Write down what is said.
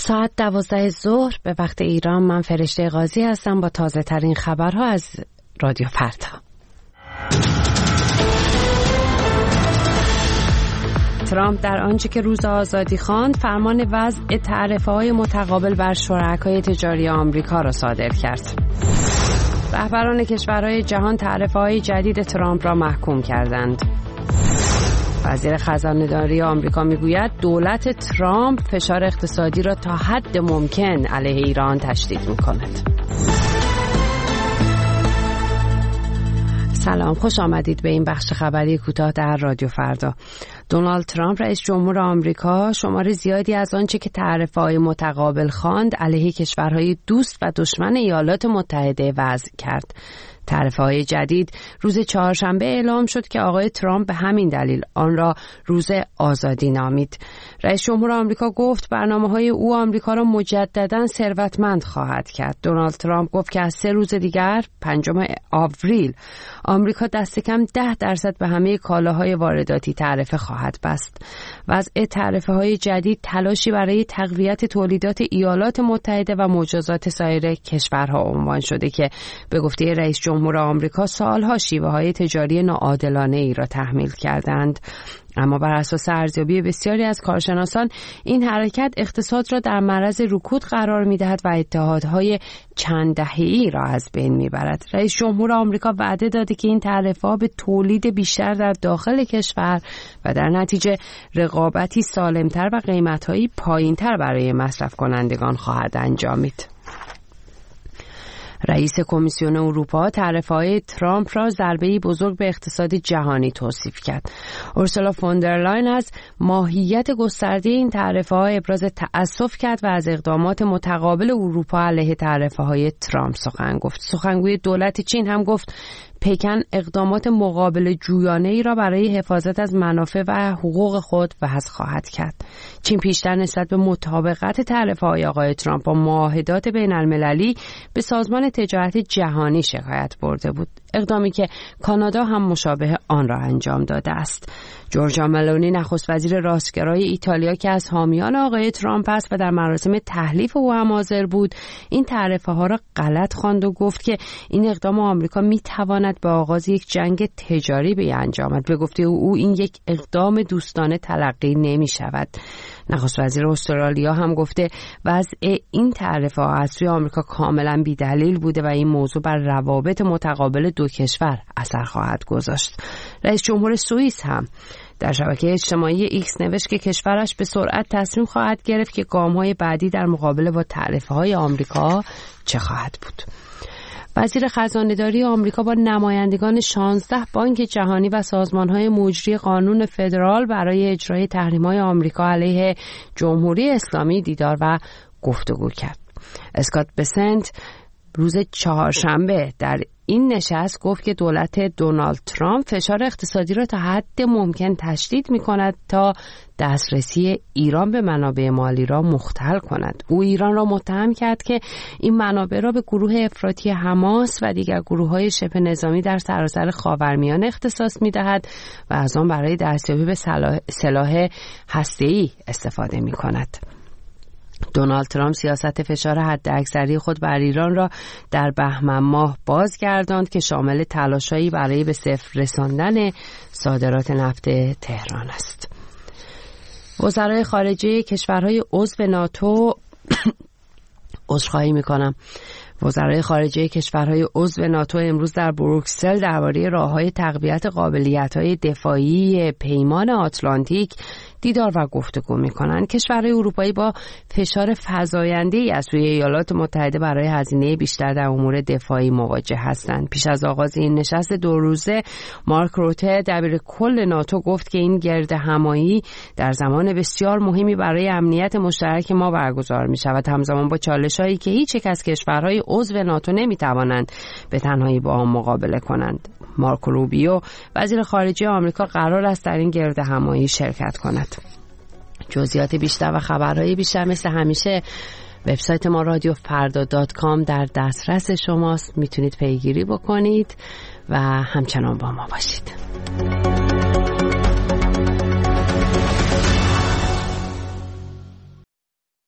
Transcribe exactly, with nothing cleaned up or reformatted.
ساعت دوازده ظهر به وقت ایران. من فرشته قاضی هستم با تازه ترین خبرها از رادیو فردا. ترامپ در آنچه که روز آزادی خواند فرمان وضع تعرفه‌های متقابل بر شرکای تجاری آمریکا را صادر کرد. رهبران کشورهای جهان تعرفه‌های جدید ترامپ را محکوم کردند. وزیر خزانه‌داری آمریکا میگوید دولت ترامپ فشار اقتصادی را تا حد ممکن علیه ایران تشدید می‌کند. سلام، خوش آمدید به این بخش خبری کوتاه در رادیو فردا. دونالد ترامپ رئیس جمهور آمریکا شمار زیادی از آنچه که تعرفه‌های متقابل خواند علیه کشورهای دوست و دشمن ایالات متحده وضع کرد. تعرفه‌های جدید روز چهارشنبه اعلام شد که آقای ترامپ به همین دلیل آن را روز آزادی نامید. رئیس جمهور آمریکا گفت برنامه‌های او آمریکا را مجدداً ثروتمند خواهد کرد. دونالد ترامپ گفت که از سه روز دیگر پنجم آوریل آمریکا دست کم ده درصد به همه کالاهای وارداتی تعرفه خواهد بست. وضع تعرفه‌های جدید تلاشی برای تقویت تولیدات ایالات متحده و مجازات سایر کشورها عنوان شده که به گفته رئیس جمهور آمریکا سالها شیوه‌های تجاری ناعادلانه ای را تحمیل کردند. اما بر اساس ارزیابی بسیاری از کارشناسان این حرکت اقتصاد را در معرض رکود قرار می‌دهد و اتحادهای چند دهه‌ای را از بین می‌برد. رئیس جمهور آمریکا وعده داده که این تعرفه‌ها به تولید بیشتر در داخل کشور و در نتیجه رقابتی سالمتر و قیمت‌هایی پایین‌تر برای مصرف کنندگان خواهد انجامید. رئیس کمیسیون اروپا تعرفه‌های ترامپ را ضربه‌ای بزرگ به اقتصاد جهانی توصیف کرد. اورسولا فوندرلاین از ماهیت گسترده این تعرفه‌ها ابراز تأسف کرد و از اقدامات متقابل اروپا علیه تعرفه‌های ترامپ سخن گفت. سخنگوی دولت چین هم گفت پکن اقدامات مقابل جویانه ای را برای حفاظت از منافع و حقوق خود وضع خواهد کرد. چین پیشتر نسبت به مطابقت تعرفه‌های آقای ترامپ با معاهدات بین المللی به سازمان تجارت جهانی شکایت برده بود، اقدامی که کانادا هم مشابه آن را انجام داده است. جورجیا ملونی نخست وزیر راستگرای ایتالیا که از حامیان آقای ترامپ است و در مراسم تحلیف او هم حاضر بود، این تعرفه‌ها را غلط خواند و گفت که این اقدام آمریکا می‌تواند به آغاز یک جنگ تجاری بیانجامد. به گفته او, او این یک اقدام دوستانه تلقی نمی‌شود. نخست وزیر استرالیا هم گفته وضع این تعرفه‌ها از سوی آمریکا کاملا بی‌دلیل بوده و این موضوع بر روابط متقابل دو کشور اثر خواهد گذاشت. رئیس جمهور سوئیس هم در شبکه اجتماعی ایکس نوشت که کشورش به سرعت تصمیم خواهد گرفت که گام‌های بعدی در مقابله با تعرفه‌های آمریکا چه خواهد بود. وزیر خزانه‌داری آمریکا با نمایندگان شانزده بانک جهانی و سازمان‌های مجری قانون فدرال برای اجرای تحریم‌های آمریکا علیه جمهوری اسلامی دیدار و گفتگو کرد. اسکات بسنت روز چهارشنبه در این نشست گفت که دولت دونالد ترامپ فشار اقتصادی را تا حد ممکن تشدید می‌کند تا دسترسی ایران به منابع مالی را مختل کند. او ایران را متهم کرد که این منابع را به گروه افراطی حماس و دیگر گروه‌های شبه نظامی در سراسر خاورمیانه اختصاص می‌دهد و از آن برای دستیابی به سلاح هسته‌ای استفاده می‌کند. دونالد ترامپ سیاست فشار حداکثری خود بر ایران را در بهمن ماه بازگرداند که شامل تلاش‌هایی برای به صفر رساندن صادرات نفت تهران است. وزرای خارجه کشورهای عضو ناتو عذرخواهی می‌کنم. وزرای خارجه کشورهای عضو ناتو امروز در بروکسل درباره راه‌های تقویت قابلیت‌های دفاعی پیمان آتلانتیک دیدار و گفتگو می‌کنند. کشورهای اروپایی با فشار فزاینده‌ای از سوی ایالات متحده برای هزینه بیشتر در امور دفاعی مواجه هستند. پیش از آغاز این نشست دو روزه مارک روته دبیرکل ناتو گفت که این گرد همایی در زمان بسیار مهمی برای امنیت مشترک ما برگزار می‌شود، همزمان با چالش‌هایی که هیچ یک از کشورهای عضو ناتو نمی‌توانند به تنهایی با آن مقابله کنند. مارکو روبیو وزیر خارجه آمریکا قرار است در این گرد همایی شرکت کند. جزئیات بیشتر و خبرهای بیشتر مثل همیشه وبسایت ما رادیو فردا دات کام در دسترس شماست، میتونید پیگیری بکنید و همچنان با ما باشید.